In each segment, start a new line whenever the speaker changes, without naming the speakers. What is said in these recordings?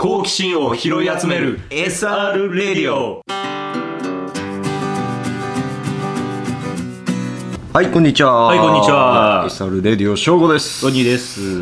好奇心を拾い集める SR レディオ。
はい、こんにちは。
はい、こんにちは。
SR レディオ正吾です。
トニーです、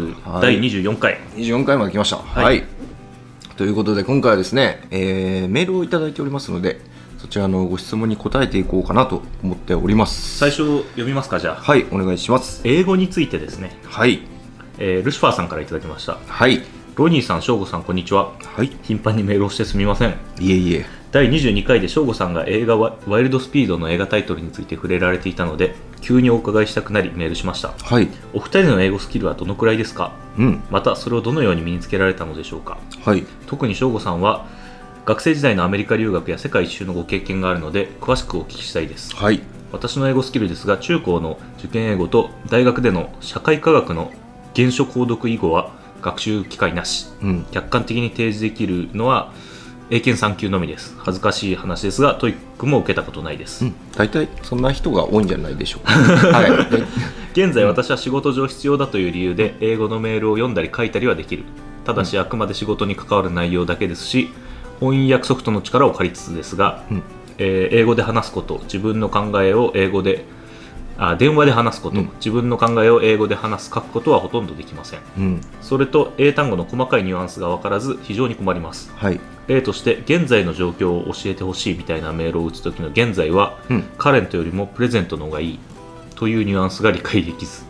はい、
第24回
24回まで来ました。はい、ということで今回はですね、メールをいただいておりますので、そちらのご質問に答えていこうかなと思っております。
最初読みますか。じゃあ、
はい、お願いします。
英語についてですね。
はい、
ルシファーさんからいただきました。
はい、
ロニーさん、ショーゴさん、こんにちは。
はい、
頻繁にメールをしてすみません。
いえいえ。
第22回でショーゴさんが映画ワイルドスピードの映画タイトルについて触れられていたので、急にお伺いしたくなりメールしました。
はい、
お二人の英語スキルはどのくらいですか？またそれをどのように身につけられたのでしょうか？
はい、
特にショーゴさんは学生時代のアメリカ留学や世界一周のご経験があるので詳しくお聞きしたいです。
はい、
私の英語スキルですが、中高の受験英語と大学での社会科学の原書購読以後は学習機会なし、客観的に提示できるのは英検3級のみです。恥ずかしい話ですが、トイックも受けたことないです。
大体そんな人が多いんじゃないでしょうか。はい、
現在私は仕事上必要だという理由で英語のメールを読んだり書いたりはできる。ただしあくまで仕事に関わる内容だけですし、翻訳ソフトの力を借りつつですが、英語で話すこと、自分の考えを英語で電話で話すこと、自分の考えを英語で話す書くことはほとんどできません。それと英単語の細かいニュアンスが分からず非常に困ります。
はい、
例として現在の状況を教えてほしいみたいなメールを打つ時の現在は、カレントよりもプレゼントの方がいいというニュアンスが理解できず、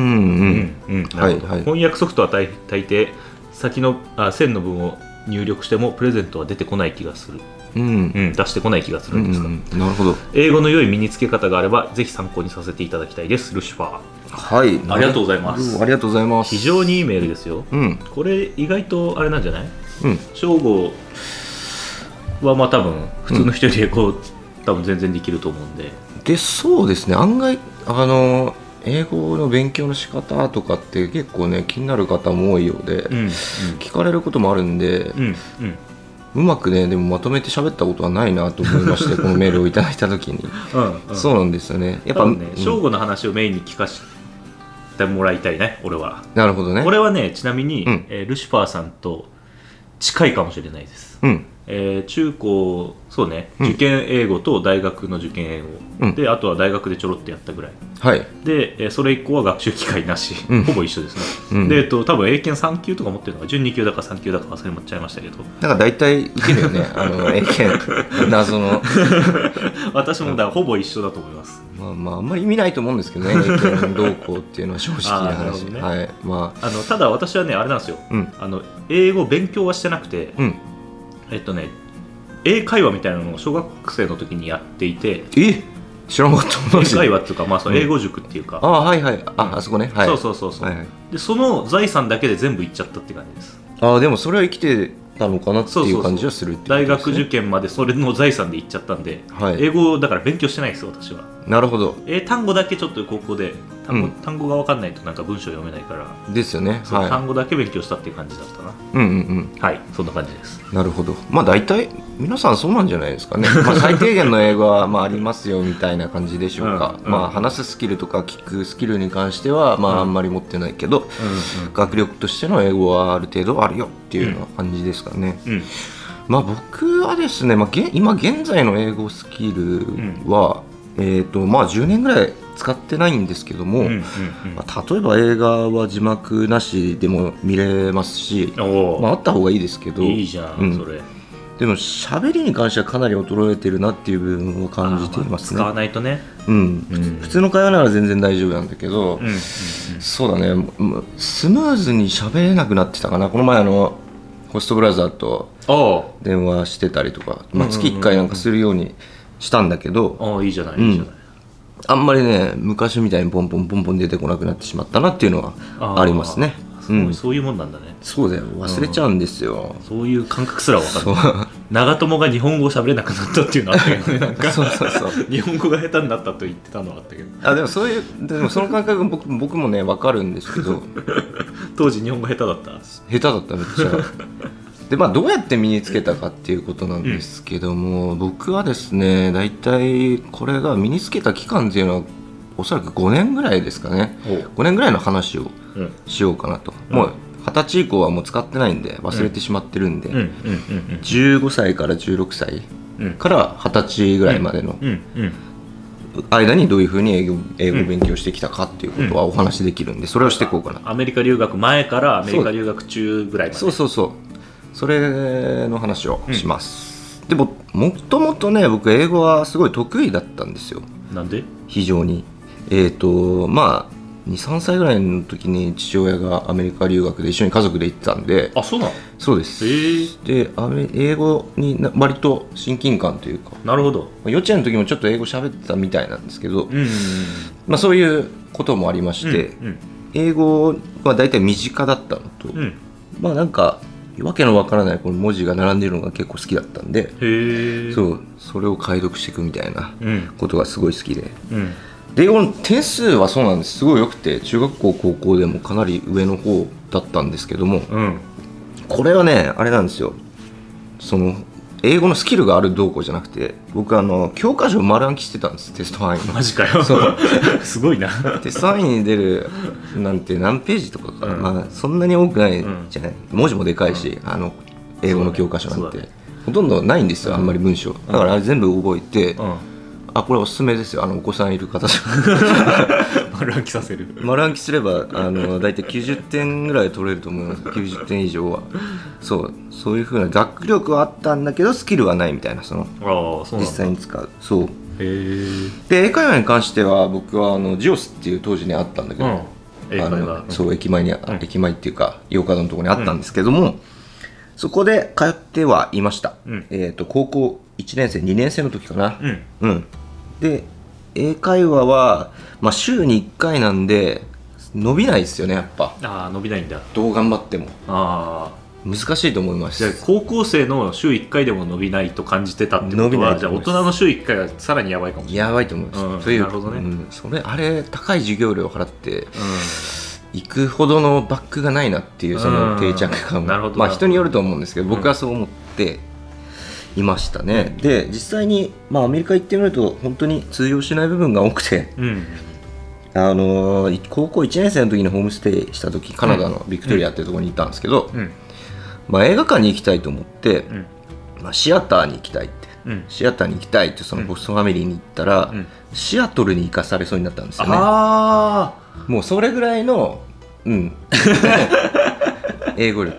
翻訳ソフトは大抵先の線の文を入力してもプレゼントは出てこない気がする。出してこない気がするんですが、
なるほど。
英語の良い身につけ方があればぜひ参考にさせていただきたいです。ルシファー。
はい、
ありがとうございます。
ありがとうございます。
非常にいいメールですよ。これ意外とあれなんじゃない？正吾はまあ多分普通の人より英語、多分全然できると思うんで。
で、そうですね。案外英語の勉強の仕方とかって結構ね気になる方も多いようで、聞かれることもあるんで、うまくねでもまとめて喋ったことはないなと思いましてこのメールをいただいた時にそうなんですよね。やっぱね、
正吾の話をメインに聞かせてもらいたいね、俺は。
なるほどね。
俺はね、ちなみに、ルシファーさんと近いかもしれないです。中高、そうね、受験英語と大学の受験英語、で、あとは大学でちょろっとやったぐらい、で、それ以降は学習機会なし、ほぼ一緒ですね。で、多分英検3級とか持ってるのが準2級だか3級だか忘れちゃいましたけど、
なんか大体受けるよね英検謎の
私もだからほぼ一緒だと思います。
あんまり意味ないと思うんですけどね、英検どうこうっていうのは正直な話。
ただ私はね、あれなんですよ、英語勉強はしてなくて、英会話みたいなのを小学生の時にやっていて。
知らなかった。
英会話っていうか、その英語塾っていうか、
あそこね。
でその財産だけで全部いっちゃったって感じです。
でもそれは生きてたのかなっていう感じはするっていう、
大学受験までそれの財産でいっちゃったんで、英語だから勉強してないですよ私は。なるほど。英単語だけちょっと高校で単語が分かんないとなんか文章読めないから
ですよね。
単語だけ勉強したっていう感じだったな。はい、そんな感じです。
なるほど。大体皆さんそうなんじゃないですかね。最低限の英語はありますよみたいな感じでしょうか。話すスキルとか聞くスキルに関してはあんまり持ってないけど、学力としての英語はある程度あるよっていうような感じですかね。僕はですね、今現在の英語スキルは、10年ぐらい使ってないんですけども、例えば映画は字幕なしでも見れますし、あった方がいいですけど、
いいじゃん、それ。
でも喋りに関してはかなり衰えてるなっていう部分を感じていますね。
使わないとね。
普通の会話なら全然大丈夫なんだけど、そうだね、スムーズに喋れなくなってたかな。この前ホストブラザーと電話してたりとか、月1回なんかするようにしたんだけど、
いいじゃない、いいじゃない。
あんまりね昔みたいにポンポン出てこなくなってしまったなっていうのはありますね。
そういうもんなんだね。
そうだよ、忘れちゃうんですよ。
そういう感覚すら分かる。長友が日本語を喋れなくなったっていうのあったけどね。なんか日本語が下手になったと言ってたのはあったけど。
でもその感覚僕もね分かるんですけど
当時日本語下手だった。
めっちゃでどうやって身につけたかっていうことなんですけども、僕はですねだいたいこれが身につけた期間っていうのはおそらく5年ぐらいですかね。5年ぐらいの話をしようかなと。もう 20歳以降はもう使ってないんで忘れてしまってるんで、15歳から16歳から20歳ぐらいまでの間にどういうふうに英語を勉強してきたかっていうことはお話できるんで、それをしていこうかな。
アメリカ留学前からアメリカ留学中ぐらいまで。
そうそうそう、それの話をします、でももともとね僕英語はすごい得意だったんですよ。
なんで？
非常にまあ23歳ぐらいの時に父親がアメリカ留学で一緒に家族で行ってたんで。
あ、そうなの？
そうです。で英語に割と親近感というか。
なるほど。
幼稚園の時もちょっと英語喋ってたみたいなんですけど、まあ、そういうこともありまして、英語は大体身近だったのと、まあなんかわけのわからないこの文字が並んでいるのが結構好きだったんで、それを解読していくみたいなことがすごい好きで、で英語の点数はそうなんです、すごい良くて中学校高校でもかなり上の方だったんですけども、これはねあれなんですよ、その英語のスキルがあるどうこうじゃなくて、僕教科書を丸暗記してたんです、テスト範囲の。
マジかよ。
そう
すごいな。
テスト範囲に出るなんて何ページとかかな、まあ、そんなに多くないじゃない、文字もでかいし、英語の教科書なんて、ほとんどないんですよ、あんまり文章だからあれ全部覚えて、これおすすめですよ、お子さんいる方
丸暗記させる。
丸暗記すれば大体90点ぐらい取れると思います。90点以上はそういう風な学力はあったんだけどスキルはないみたいな、実際に使う。そうで英会話に関しては僕はジオスっていう当時にあったんだけど、そう駅前っていうか洋華堂のところにあったんですけども、そこで通ってはいました、高校1年生2年生の時かな。で英会話は、まあ、週に1回なんで伸びないですよね、やっぱ。
伸びないんだ。
どう頑張っても難しいと思います。
じゃあ高校生の週1回でも伸びないと感じてたってことは、じゃあ大人の週1回はさらにやばいかもしれない。
やばいと思います、という、
なるほどね、
それあれ高い授業料を払って行くほどのバックがないなっていう、その定着感も、まあ人によると思うんですけど、僕はそう思っていましたね。で実際に、まあ、アメリカ行ってみると本当に通用しない部分が多くて、高校1年生の時にホームステイした時、カナダのビクトリアっていうところに行ったんですけど、まあ、映画館に行きたいと思って、まあ、シアターに行きたいって、そのホストファミリーに行ったら、シアトルに行かされそうになったんですよね。もうそれぐらいの、英語力。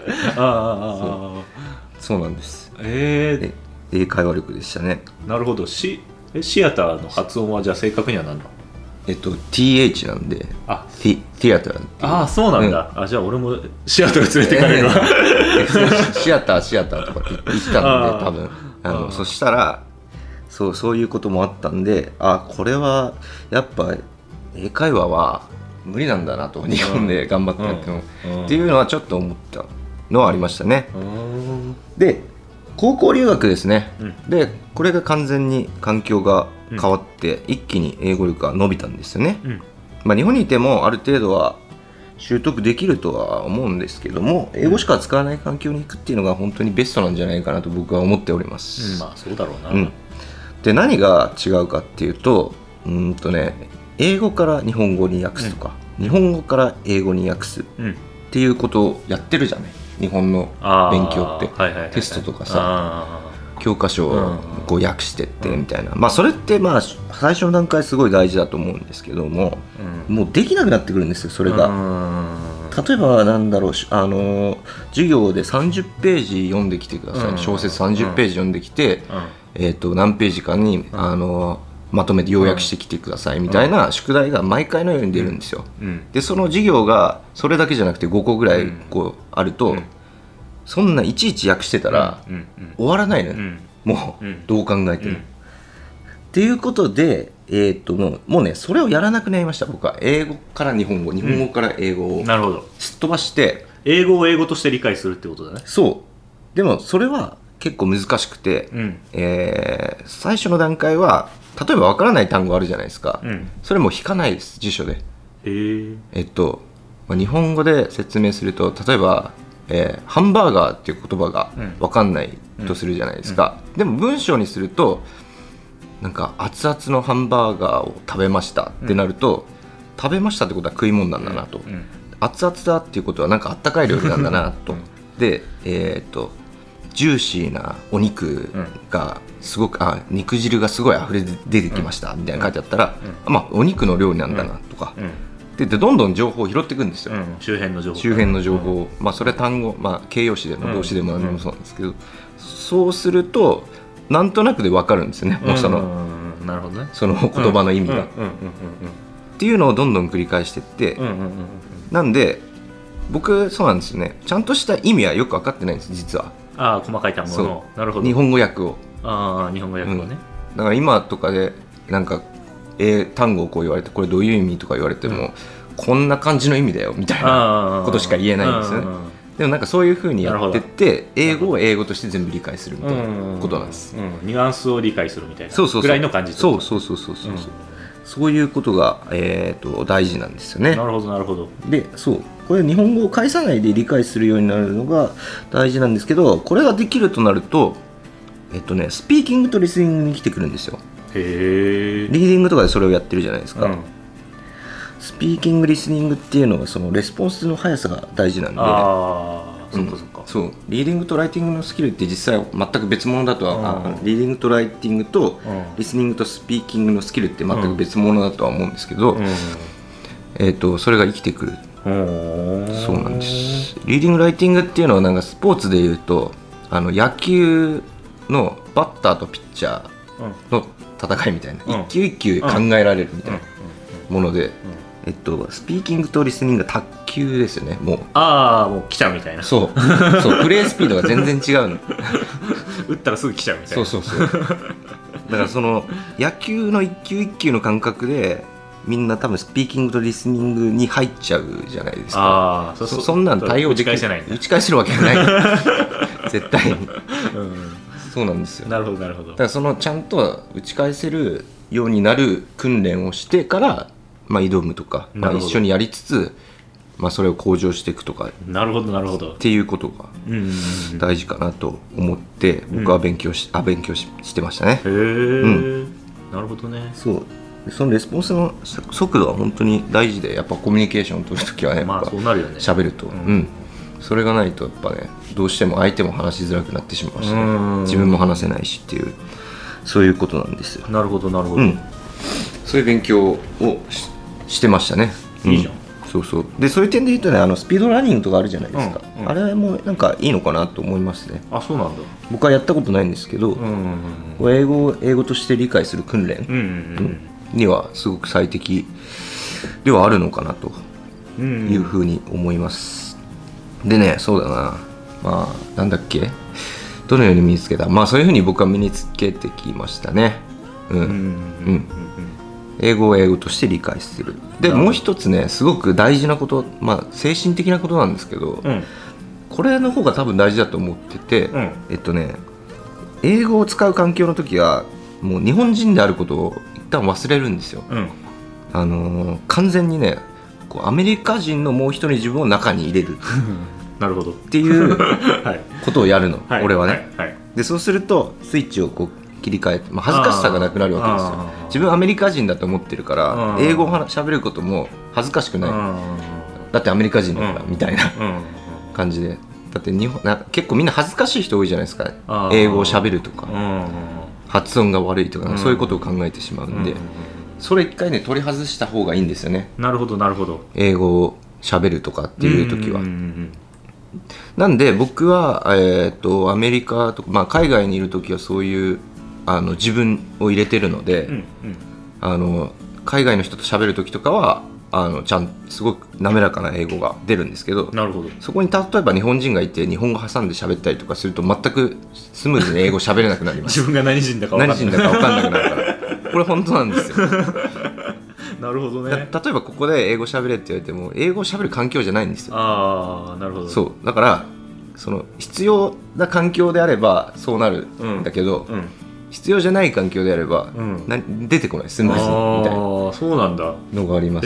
そうなんです。英会話力でしたね。
なるほど。シアターの発音はじゃあ正確には何だ？
TH なんで、ティアター。
そうなんだ。じゃあ俺もシアター連れてかれるわ。
シアターとかって言ってたんで、多分そしたらそういうこともあったんで、これはやっぱ英会話は無理なんだなと、日本で頑張ってやっても、っていうのはちょっと思ったのはありましたね。で高校留学ですね、でこれが完全に環境が変わって、一気に英語力が伸びたんですよね。まあ、日本にいてもある程度は習得できるとは思うんですけども、英語しか使わない環境に行くっていうのが本当にベストなんじゃないかなと僕は思っております。
まあそうだろうな。
で何が違うかっていうと、英語から日本語に訳すとか、日本語から英語に訳すっていうことをやってるじゃない、日本の勉強って。テストとかさ、教科書をこう訳してってみたいな、まあそれってまあ最初の段階すごい大事だと思うんですけども、もうできなくなってくるんですよ、それが。例えばなんだろう、授業で30ページ読んできてください、小説30ページ読んできて、何ページかにまとめて要約してきてくださいみたいな宿題が毎回のように出るんですよ。でその授業がそれだけじゃなくて5個ぐらいこうあると、そんないちいち訳してたら終わらないのよ、もうどう考えても。っていうことで、もうねそれをやらなくなりました、僕は。英語から日本語、日本語から英語をすっ飛ばして、
英語を英語として理解するってことだね。
そうでもそれは結構難しくて、最初の段階は例えば分からない単語あるじゃないですか、それも引かないです、辞書で。日本語で説明すると、例えばハンバーガーっていう言葉が分かんないとするじゃないですか、でも文章にするとなんか熱々のハンバーガーを食べましたってなると、食べましたってことは食い物なんだなと、 熱々だっていうことはなんかあったかい料理なんだなと、でジューシーなお肉がすごく、肉汁がすごい溢れ出てきましたみたいな書いてあったら、まあお肉の料理なんだなとか、でどんどん情報を拾っていくんですよ、
周辺の情報、
まあそれ単語、まあ、形容詞でも動詞でも何でもそうなんですけど、そうするとなんとなくで分かるんですよね、もう
なるほどね、
その言葉の意味がっていうのをどんどん繰り返していって、なんで僕そうなんですよね、ちゃんとした意味はよく分かってないんです実は。
細かい単語の、なるほど、
日本語訳を、
日本語訳をね、
だから今とかでなんか単語をこう言われてこれどういう意味とか言われても、こんな感じの意味だよみたいなことしか言えないんですよね。でもなんかそういう風にやってって英語を英語として全部理解するみたいなことなんです。
ニュアンスを理解するみたいなぐらいの感じ。
そうそういうことが、大事なんですよね。
なるほどなるほど。
でこれ日本語を返さないで理解するようになるのが大事なんですけど、これができるとなるとスピーキングとリスニングに来てくるんですよ。
へー。
リーディングとかでそれをやってるじゃないですか、スピーキングリスニングっていうのはそのレスポンスの速さが大事なんで、そうリーディングとライティングのスキルって実際全く別物だとは、リーディングとライティングとリスニングとスピーキングのスキルって全く別物だとは思うんですけど、それが生きてくる。そうなんです。リーディングライティングっていうのはなんかスポーツでいうと野球のバッターとピッチャーの戦いみたいな、一球一球考えられるみたいなもので、スピーキングとリスニングが卓球ですよね。もう
もう来ちゃうみたいな。
そうプレースピードが全然違うの
打ったらすぐ来ちゃうみたいな。
そうだからその野球の一球一球の感覚でみんな多分スピーキングとリスニングに入っちゃうじゃないですか。そんなん対応できない。打ち返せるわけがない絶対に、そうなんですよ。
なるほどなるほど。
だからそのちゃんと打ち返せるようになる訓練をしてから挑むとか、一緒にやりつつ、それを向上していくとか、
なるほどなるほど
っていうことが大事かなと思って僕は勉強してましたね。
へえ、なるほどね。
そのレスポンスの速度は本当に大事で、やっぱコミュニケーションを取るときはね、
そうなるよね。
喋ると、それがないとやっぱね、どうしても相手も話しづらくなってしまうし、自分も話せないしっていう、そういうことなんですよ。
なるほどなるほど、
そういう勉強をしてましたね。
いいじゃん。
でそういう点で言うとね、スピードランニングとかあるじゃないですか、あれもなんかいいのかなと思いますね。
そうなんだ。
僕はやったことないんですけど、英語を英語として理解する訓練にはすごく最適ではあるのかなというふうに思います。でね、そうだな、なんだっけ、どのように身につけた、そういうふうに僕は身につけてきましたね。英語を英語として理解する。でもう一つね、すごく大事なこと、精神的なことなんですけど、これの方が多分大事だと思ってて、英語を使う環境の時はもう日本人であることを一旦忘れるんですよ。完全にね、アメリカ人のもう一人自分を中に入れる
なるほど
っていうことをやるの、俺はね。でそうするとスイッチを切り替えて、恥ずかしさがなくなるわけですよ。自分アメリカ人だと思ってるから英語を喋ることも恥ずかしくない、だってアメリカ人だからみたいな感じで。だって結構みんな恥ずかしい人多いじゃないですか、英語を喋るとか、発音が悪いとか、そういうことを考えてしまうんで、それ一回ね取り外した方がいいんですよね。
なるほどなるほど。
英語を喋るとかっていう時は。なんで僕は、アメリカとか、海外にいる時はそういう自分を入れてるので、海外の人と喋る時とかはすごく滑らかな英語が出るんですけど、
なるほど。
そこに例えば日本人がいて日本語挟んで喋ったりとかすると全くスムーズに英語喋れなくなります。
自分が何人だか分かんなく
なるからこれ本当なんですよ
なるほどね。
例えばここで英語喋れって言われても英語喋る環境じゃないんですよ。
なるほど。
そうだからその必要な環境であればそうなるんだけど、必要じゃない環境であれば、出てこないスムーズにみたいな
そうなんだ
のがあります。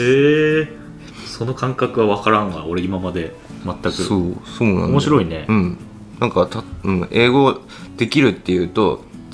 その感覚は分からんわ、俺今まで全く。そう
なんだ。
面白いね。
なんか英語できるっていうと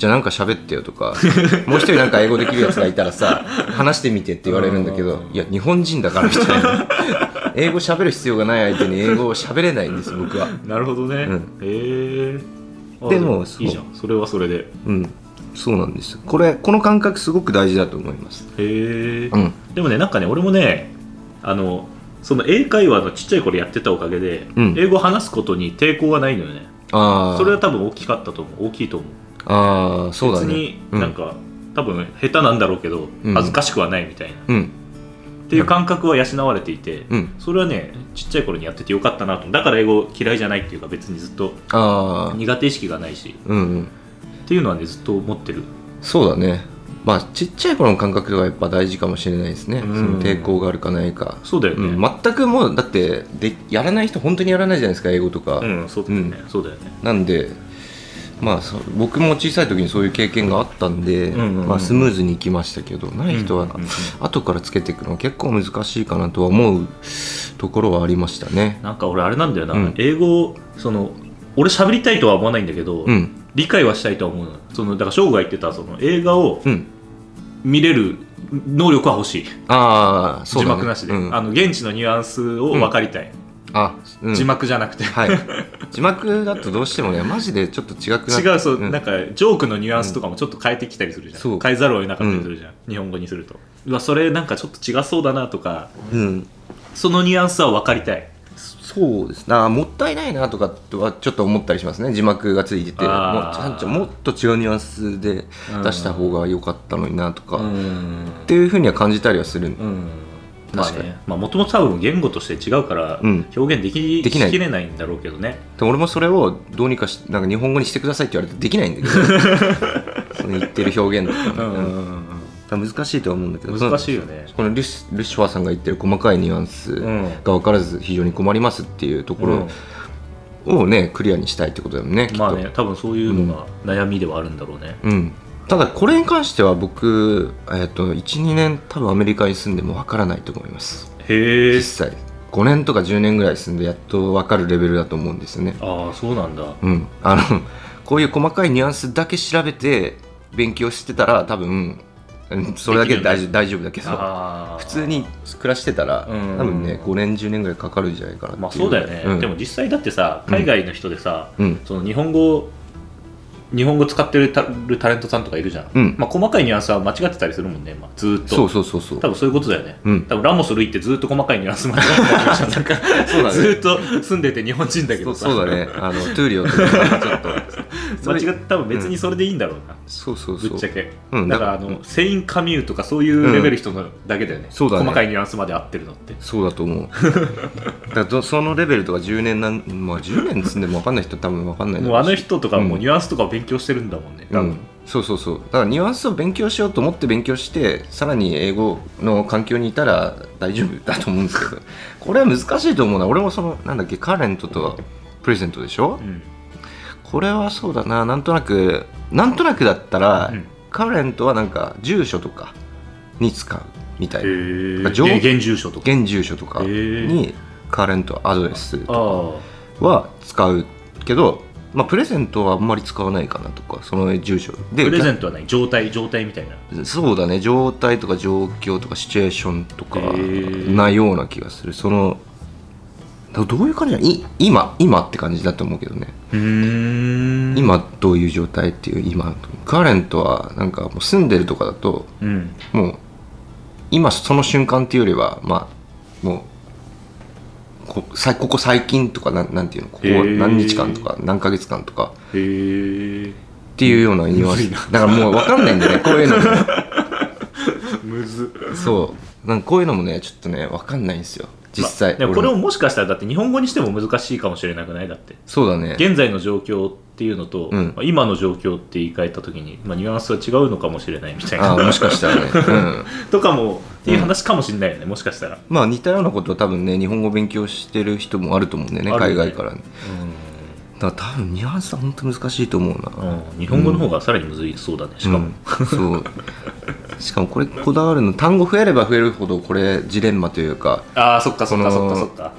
じゃあなんか喋ってよとかもう一人なんか英語できるやつがいたらさ話してみてって言われるんだけど、いや日本人だからみたいな英語喋る必要がない相手に英語を喋れないんです僕は。
なるほどね、
でも
いいじゃん、それはそれで。
そうなんです。この感覚すごく大事だと思います。
でもね、なんかね、俺もね、その英会話のちっちゃい頃やってたおかげで、英語を話すことに抵抗はないのよね。それは多分大きかったと思う。大きいと思う。
そうだね。
別になんか、多分下手なんだろうけど、恥ずかしくはないみたいな、っていう感覚は養われていて、それはね、ちっちゃい頃にやっててよかったなと。だから英語嫌いじゃないっていうか、別にずっと苦手意識がないし、っていうのはね、ずっと思ってる。
そうだね。まあちっちゃい頃の感覚がやっぱ大事かもしれないですね。その抵抗があるかないか。
そうだよね。
全くもうだってやらない人本当にやらないじゃないですか、英語とか。
そうだよね。そうだよね。
なんでまあ僕も小さい時にそういう経験があったんで、まあスムーズにいきましたけど、ない人は後からつけていくのは結構難しいかなとは思うところはありましたね。
なんか俺あれなんだよな、英語俺喋りたいとは思わないんだけど、理解はしたいとは思うの。だから翔吾が言ってたその映画を見れる能力は欲しい。そうだね、字幕なしで、現地のニュアンスを分かりたい。字幕じゃなくて、
字幕だとどうしてもねマジでちょっと違くなって
違う。そう、なんかジョークのニュアンスとかもちょっと変えてきたりするじゃん。変えざるを得なかったりするじゃん、日本語にすると。それなんかちょっと違そうだなとか、そのニュアンスは分かりたい。
そうですな、もったいないなとかはちょっと思ったりしますね。字幕がついててもっと違うニュアンスで出した方が良かったのになとかっていうふうには感じたりはする。
確かに。もともと多分言語として違うから表現でききれないんだろうけどね。
で俺もそれをどうにかなんか日本語にしてくださいって言われてできないんだけどその言ってる表現とか難しいとは思うんだけど、
難しいよね。
このルシファーさんが言ってる細かいニュアンスが分からず非常に困りますっていうところをねクリアにしたいってことだよね。
まあね、多分そういうのが悩みではあるんだろうね。
ただこれに関しては僕、12 年多分アメリカに住んでも分からないと思います。実際5年とか10年ぐらい住んでやっと分かるレベルだと思うんですよね。
そうなんだ。
こういう細かいニュアンスだけ調べて勉強してたら多分それだけで大丈夫だけど、普通に暮らしてたら多分ね5年10年ぐらいかかるんじゃないかなっていう。
そうだよね。でも実際だってさ、海外の人でさ、その日本語使ってるタレントさんとかいるじゃん。細かいニュアンスは間違ってたりするもんね、ずーっと。そう多分そういうことだよね。多分ラモス・ルイってずーっと細かいニュアンス間違ってたりする。ずーっと住んでて日本人だけどさ。
そうだね。トゥーリオとかちょっと
間違って多分別にそれでいいんだろうな。ぶっちゃけ。だからセイン・カミューとかそういうレベル人のだけだよね。細かいニュアンスまで合ってるのって。そう
だと思う。だからそのレベルとか10年10年住んでも分かんない人多分分かんない。
もうあの人とかもうニュアンスとか勉強してるんだもんね。
そうだからニュアンスを勉強しようと思って勉強してさらに英語の環境にいたら大丈夫だと思うんですけどこれは難しいと思うな。俺もなんだっけカレントとプレゼントでしょ、これはそうだな。なんとなくだったら、カレントはなんか住所とかに使うみたいな。
現住所
とかにカレントアドレスとかは使うけど、プレゼントはあんまり使わないかなとか。その住所で
プレゼントは何？状態みたいな。
そうだね、状態とか状況とかシチュエーションとかなような気がする。どういう感じだ？今って感じだと思うけどね。今どういう状態っていう今。カレントはなんかもう住んでるとかだと、もう今その瞬間っていうよりはもうここ最近とかなんていうの、ここ何日間とか何ヶ月間とかっていうようなニュアンスだからもう分かんないんだよねこういうのも
むず
なんかこういうのもねちょっとね分かんないんですよ実際。
でもこれももしかしたらだって日本語にしても難しいかもしれなくない？だって
そうだね、
現在の状況っていうのと、今の状況って言い換えた時に、ニュアンスは違うのかもしれないみたいな。
もしかしたらね、
とかもっていう話かもしれないよね、もしかしたら。
似たようなことは多分ね日本語勉強してる人もあると思うんだよね、海外から、だから多分ニュアンスは本当難しいと思うな。
日本語の方がさらにむずいそうだね、しかも、
しかもこれこだわるの単語増えれば増えるほどこれジレンマというか。
そっか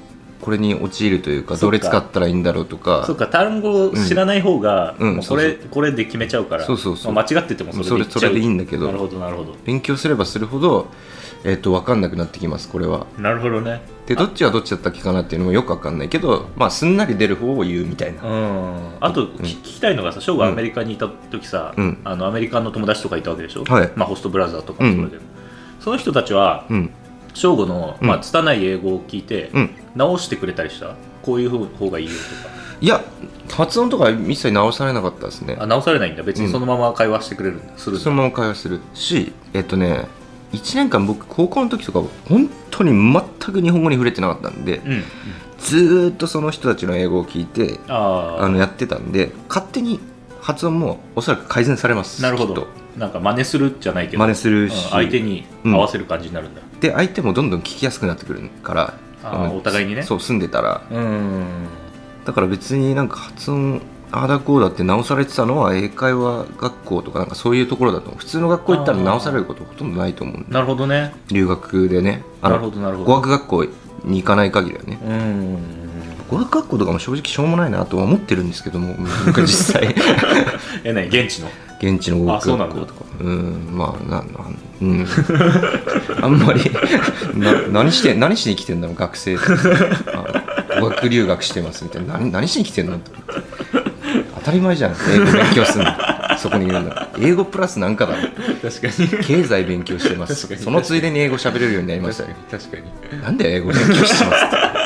これに陥るというか、どれ使ったらいいんだろうとか。
そうか、単語を知らない方が、
うん、
もうこれで決めちゃうから、
そうそうそう、
まあ、間違っててもそれ
でいいんだけど、
なるほどなるほど、
勉強すればするほど、分かんなくなってきます、これは。
なるほどね。
でどっちがどっちだったっけかなっていうのもよく分かんないけど、まあすんなり出る方を言うみたいな。
あと、聞きたいのがさ、翔がアメリカにいた時さ、アメリカの友達とかいたわけでしょ、はい、まあ、ホストブラザーとかもそれで、その人たちは、翔吾の、まあ、拙い英語を聞いて、直してくれたりした？こういう方がいいよとか。
いや、発音とか一切直されなかったですね。
直されないんだ。別にそのまま会話してくれるんだ、するんだ。
そのまま会話するし、1年間僕高校の時とか本当に全く日本語に触れてなかったんで、ずーっとその人たちの英語を聞いてやってたんで、勝手に発音もおそらく改善されます。
なるほど。なんか真似するじゃないけど、
真似するし、
相手に合わせる感じになるんだ。
で相手もどんどん聞きやすくなってくるから、
お互いにね。
そう、住んでたら。だから別になんか発音ああだこうだって直されてたのは英会話学校とかなんかそういうところだと思う。普通の学校行ったら直されることほとんどないと思うんで。
なるほどね。
留学でね、
なるほどなるほど。
語学学校に行かない限りはね。語学学校とかも正直しょうもないなとは思ってるんですけども、僕実際
何、現地の
語学学校とか、まああんまり何しに来てんだろう学生って語学留学してますみたいな、何しに来てんのって当たり前じゃん、英語勉強するのそこにいるんだ。英語プラスなんかだろ。
確かに
経済勉強してます。そのついでに英語喋れるようになりましたよ。
確かに。
なんで英語勉強してますって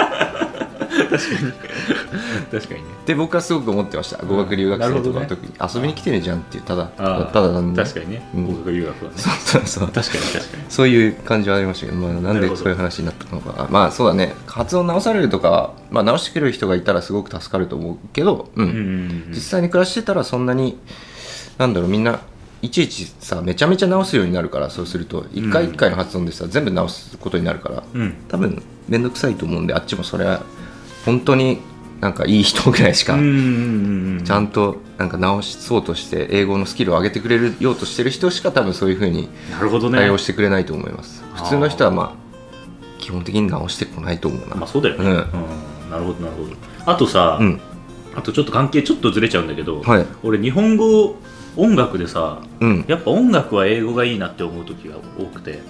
確かにね。
で僕はすごく思ってました。語学留学生とかの時に遊びに来てねじゃんっていう、ただなんで。
確かにね、語学留学はね。
そう
確かに
そういう感じはありましたけど、まあ、なんでそういう話になったのか。まあそうだね、発音直されるとか、まあ、直してくれる人がいたらすごく助かると思うけど、実際に暮らしてたらそんなになんだろう、みんないちいちさめちゃめちゃ直すようになるから、そうすると一回一回の発音でさ全部直すことになるから、多分面倒くさいと思うんで、あっちもそれは本当になんかいい人ぐらいしかちゃんとなんか直そうとして英語のスキルを上げてくれるようとしてる人しか多分そういう風に対応してくれないと思います。普通の人はまあ基本的に直してこないと思うな。
まあそうだよね。なるほどなるほど。あとさ、あとちょっと関係ちょっとずれちゃうんだけど、俺日本語音楽でさ、やっぱ音楽は英語がいいなって思う時が多くて、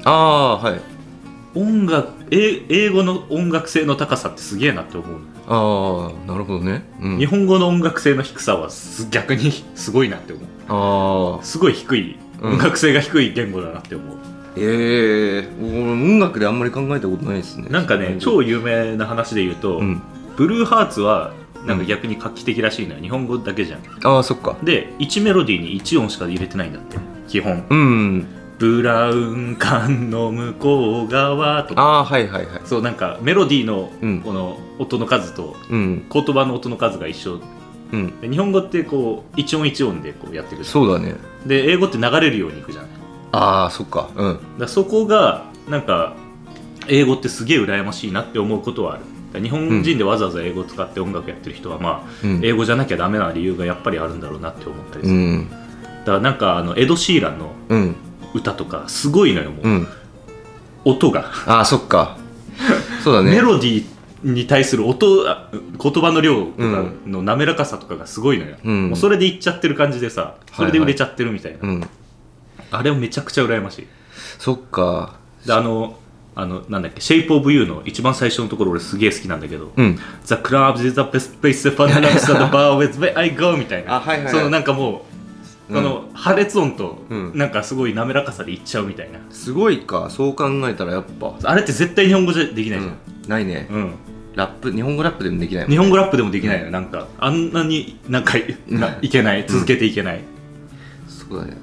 英語の音楽性の高さってすげえなって思う。
なるほどね。
日本語の音楽性の低さは逆にすごいなって思う。すごい低い、音楽性が低い言語だなって思う。
音楽であんまり考えたことないですね。
なんかね、超有名な話で言うと、ブルーハーツはなんか逆に画期的らしいのよ。日本語だけじゃん。
そっか。
で1メロディーに1音しか入れてないんだって基本。ブラウン管の向こう側とか、そう、なんかメロディーのこの音の数と言葉の音の数が一緒、で日本語ってこう一音一音でこうやってる。
そうだね。
で英語って流れるようにいくじゃん。
そっか。
だそこがなんか英語ってすげえ羨ましいなって思うことはある。日本人でわざわざ英語を使って音楽やってる人は、まあ英語じゃなきゃダメな理由がやっぱりあるんだろうなって思ったりする。だからなんかエド・シーランの歌とかすごいのよ、もう、音が
そっか。そうだね。
メロディーに対する音、言葉の量とかの滑らかさとかがすごいのよ、もうそれでいっちゃってる感じでさ、それで売れちゃってるみたいな、あれをめちゃくちゃ羨ましい。
そっか。
でなんだっけ、Shape of You の一番最初のところ俺すげえ好きなんだけど、The club is the best place for the next at the bar with where I go みたいな、そのなんかもうこの破裂音となんかすごい滑らかさでいっちゃうみたいな。
すごいか、そう考えたらやっぱ
あれって絶対日本語じゃできないじゃん。
ないね。ラップ、日本語ラップでもできないもん。
日本語ラップでもできないよ。なんかあんなになんかいけない、続けていけない。
そうだね。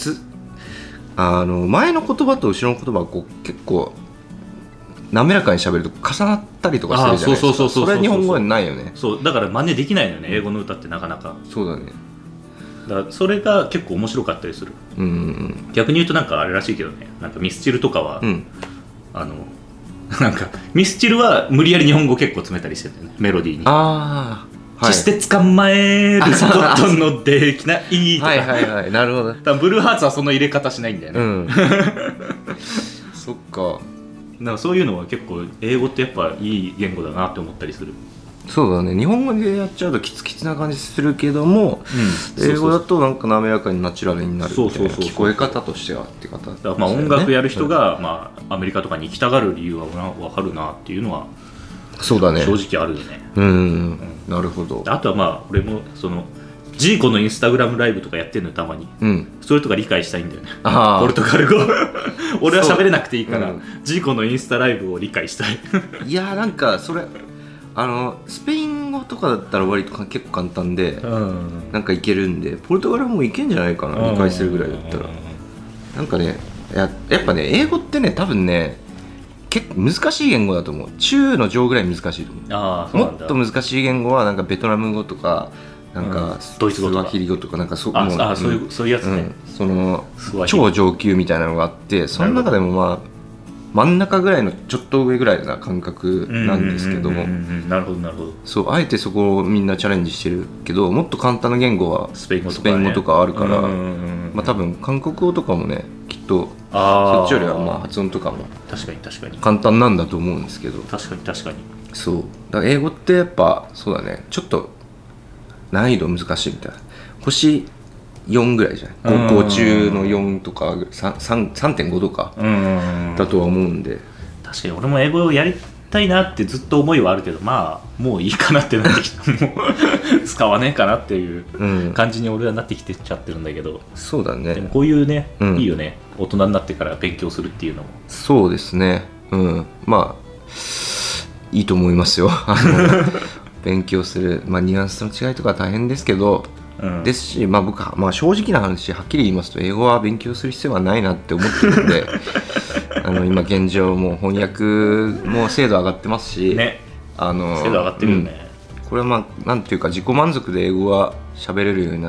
前の言葉と後ろの言葉がこう結構滑らかに喋ると重なったりとかしてるじゃないですか。それは日本語にないよね。
そうだから真似できないのよね、英語の歌ってなかなか。
そうだね。
だからそれが結構面白かったりする。逆に言うとなんかあれらしいけどね、なんかミスチルとかは、なんかミスチルは無理やり日本語結構詰めたりしてるんだよね、メロディーに。決して捕まえることのできないとか。
なるほど。
多分ブルーハーツはその入れ方しないんだよね。
そっか。
なんかそういうのは結構英語ってやっぱいい言語だなって思ったりする。
そうだね、日本語でやっちゃうとキツキツな感じするけども、英語だとなんか滑らかにナチュラルになるみたいな、聞こえ方としてはって方、ね、
だからまあ音楽やる人が、まあ、アメリカとかに行きたがる理由は分かるなっていうのは
そうだね、
正直あるよね。
なるほど。
あとはまあ俺もそのジーコのインスタグラムライブとかやってるのよたまに、それとか理解したいんだよね、ポルトガル語俺は喋れなくていいから、ジーコのインスタライブを理解したい
いやなんかそれスペイン語とかだったら割と結構簡単で、なんかいけるんで、ポルトガルもいけんじゃないかな、理解するぐらいだったら。なんかね、やっぱね、英語ってね、多分ね結構難しい言語だと思う。中の上ぐらい難しいと思う。もっと難しい言語はなんかベトナム語とかなんか
ドイツ語とか
スワヒリ語とかなんかそう
いうやつね、
その超上級みたいなのがあって、その中でもまあ真ん中ぐらいのちょっと上ぐらいな感覚なんですけども、
なるほどなるほど。
そうあえてそこをみんなチャレンジしてるけど、もっと簡単な言語はスペイン語とかあるから、まあ多分韓国語とかもねきっとそっちよりはまあ発音とかも
確かに
簡単なんだと思うんですけど、
確かに
そうだから英語ってやっぱそうだね、ちょっと難易度難しいみたいな、星4ぐらいじゃない、高校中の4とか 3.5 とかだとは思うんで、
確かに俺も英語をやりたいなってずっと思いはあるけど、まあもういいかなってなってきたもう使わねえかなっていう感じに俺はなってきてちゃってるんだけど、
そうだね。
でもこういうね、いいよね、大人になってから勉強するっていうのも。
そうですね、まあいいと思いますよ勉強する、まあ、ニュアンスの違いとかは大変ですけど、ですし、まあ、僕は、まあ、正直な話はっきり言いますと英語は勉強する必要はないなって思ってるので今現状もう翻訳も精度上がってますし、
ね、精度上がってるよね、
これはまあなんていうか自己満足で英語が喋れるようになって、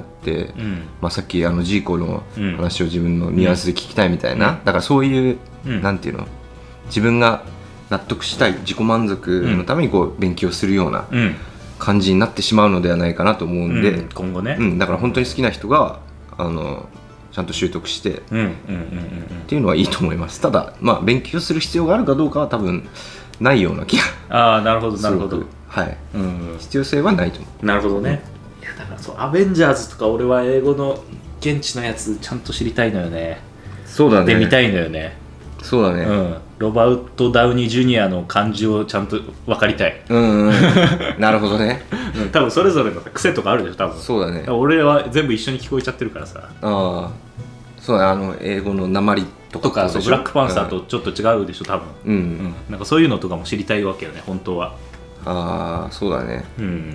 まあ、さっきジーコの話を自分のニュアンスで聞きたいみたいな、だからそういう、なんていうの、自分が納得したい自己満足のためにこう勉強するような感じになってしまうのではないかなと思うんで、
今後ね、
だから本当に好きな人がちゃんと習得してっていうのはいいと思います。ただ、まあ、勉強する必要があるかどうかは多分ないような気が
なるほどなるほど、
はい、必要性はないと思う。
なるほどね、いやだからそうアベンジャーズとか俺は英語の現地のやつちゃんと知りたいのよね。
そうだね、
で見たいのよね。
そうだね、
ロバート・ダウニー・ジュニアの漢字をちゃんと分かりたい。
なるほどね、
多分それぞれの癖とかあるでしょ多分。
そうだね、
俺は全部一緒に聞こえちゃってるからさ。
そうだね、英語の訛りとか
そうブラックパンサーとちょっと違うでしょ多分。なんかそういうのとかも知りたいわけよね本当は。
そうだね、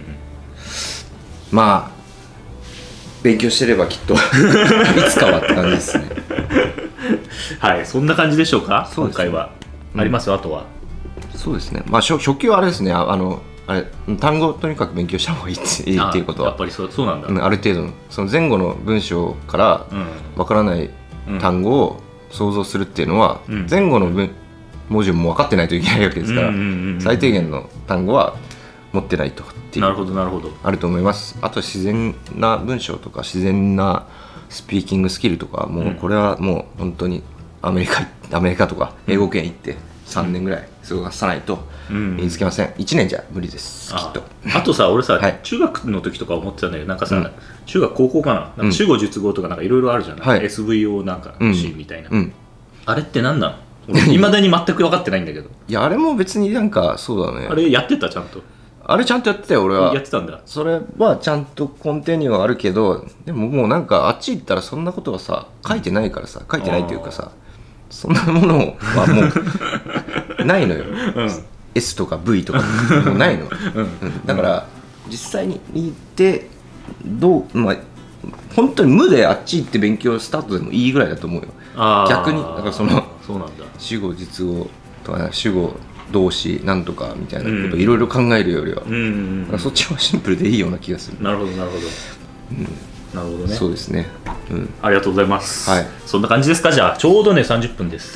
まあ勉強してればきっといつかはって感じですね
はい、そんな感じでしょうか、今回は。ありますよ、あとは。
そうですね、まあ初級はあれですね、単語をとにかく勉強した方がいいっていうことは
やっぱりそうなんだ、
ある程度のその前後の文章からわからない単語を想像するっていうのは、前後の文字も分かってないといけないわけですから、最低限の単語は持ってないとっていう、
なるほどなるほど、
あると思います。あと自然な文章とか自然なスピーキングスキルとか、もうこれはもう本当にアメリカとか英語圏行って3年ぐらい過ごさないと身につけません。1年じゃ無理です、きっと。
あとさ、俺さ、中学の時とか思ってたんだけど、なんかさ、中学高校かな、なんか主語述語とかなんかいろいろあるじゃない、SVO なんか C みたいな、あれって何なの？いまだに全く分かってないんだけど。
いや、あれも別になんかそうだね、
あれやってた？ちゃんと
あれちゃんとやってたよ、俺は。
やってたんだ。
それはちゃんと根底にはあるけど、でももうなんかあっち行ったらそんなことはさ書いてないからさ、書いてないっていうかさ、そんなものはもうないのよ、S とか V とかもうないの、だから実際に行ってまあ本当に無であっち行って勉強スタートでもいいぐらいだと思うよ。逆にだからそうなんだ、主語実語とか主語動詞なんとかみたいなことをいろいろ考えるよりは、だからそっちはシンプルでいいような気がする。
なるほどなるほど、なるほどね。
そうですね、
ありがとうございます。
はい、
そんな感じですか。じゃあちょうどね30分です。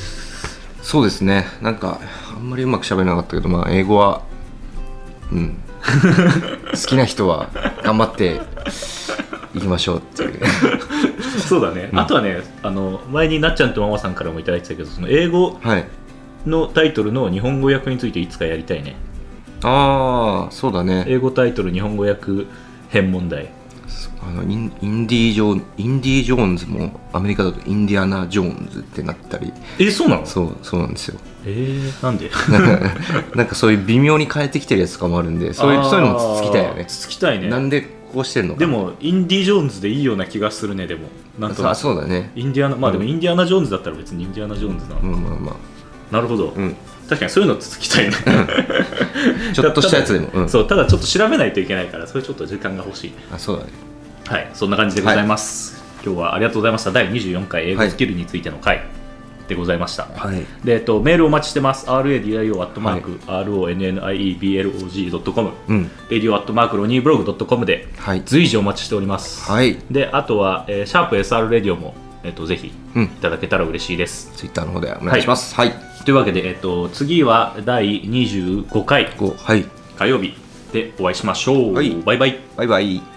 そうですね、なんかあんまりうまく喋れなかったけど、まあ英語は好きな人は頑張っていきましょうっていう
そうだね、あとはね、前になっちゃんとママさんからもいただいてたけど、その英語のタイトルの日本語訳についていつかやりたいね。
ああ、そうだね。
英語タイトル日本語訳編問題。
インディ・ジョーンズもアメリカだとインディアナ・ジョーンズってなったり。
そうなの？
そうなんですよ。
なんで
なんかそういう微妙に変えてきてるやつとかもあるんで、そういうのもつつきたいよね。
つつきたいね。
なんでこうしてるのか。
でもインディ・ジョーンズでいいような気がするね。でもなんとなく
そうだね。
インディアナ、まあでもインディアナ・ジョーンズだったら別にインディアナ・ジョーンズなの。
まあ
なるほど、確かにそういうのつつきたいね
ちょっとしたやつでも、
そう、ただちょっと調べないといけないから、それちょっと時間が欲しい。
そうだね。
はい、そんな感じでございます、今日はありがとうございました。第24回英語スキルについての回でございました、でメールお待ちしてます。 radio@ronnieblog.com、radio@ronnieblog.com で随時お待ちしております、であとは、シャープ SR レディオも、ぜひいただけたら嬉しいです、
ツイッターの方でお願いします。
というわけで、次は第25回火曜日でお会いしましょう。バイバイ。
バイバイ。